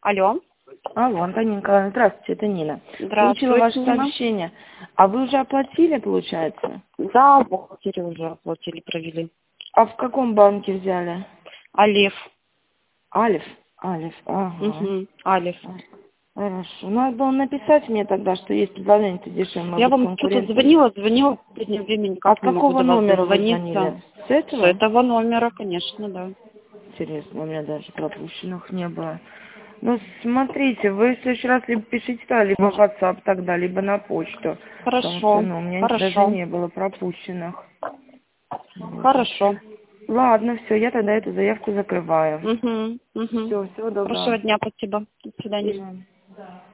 Алло. Алло, Антонина Николаевна, здравствуйте, это Нина. Здравствуйте, Получила ваше Нина. сообщение. А вы уже оплатили, получается? Да, бухгалтерии уже оплатили, провели. А в каком банке взяли? Алиф. Алиф? Алиф, ага. Угу. Алиф. Хорошо. Надо было написать мне тогда, что есть предложение-то дешевле, может Я быть, вам что-то конкуренция. звонила в последнее время А никак с не могу какого до вас номера вы дозвониться. звонили? С С этого? этого номера, конечно, да. Интересно, у меня даже пропущенных не было. Ну, смотрите, вы в следующий раз либо пишите туда, либо в WhatsApp тогда, либо на почту. Потому что, Хорошо, ну, у меня даже хорошо, не было пропущенных. Вот. хорошо. Ладно, все, я тогда эту заявку закрываю. Угу, угу. Все, всего доброго. Хорошего дня, спасибо. До И свидания. вам.